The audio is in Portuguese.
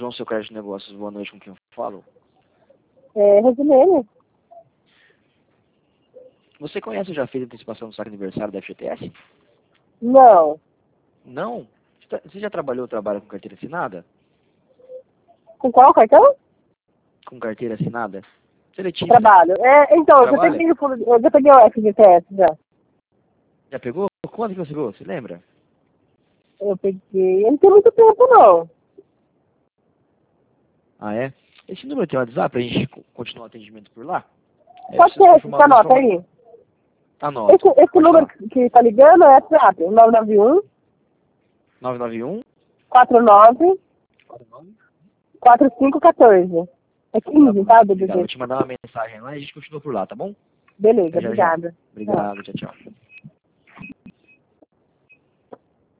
João, seu crédito de negócios. Boa noite, com quem eu falo? Rosilene. Você conhece ou já fez antecipação do saque aniversário da FGTS? Não. Não? Você já trabalha com carteira assinada? Com qual cartão? Com carteira assinada? Seletista. Trabalho. Então, Trabalha? eu já peguei o FGTS já. Já pegou? Quanto que você pegou? Você lembra? Eu peguei. Não tem muito tempo, não. Ah, é? Esse número tem WhatsApp pra gente continuar o atendimento por lá? Pode Preciso ser, confirmar você algumas anota aí. Anoto. Esse Pode número falar. que tá ligando é WhatsApp, 991 991 49 49. 4514. É Tá 15, bom, tá, obrigado. DDD? Vou te mandar uma mensagem lá e a gente continua por lá, tá bom? Beleza, Até já já. obrigada. Tchau. Obrigado, tchau, tchau.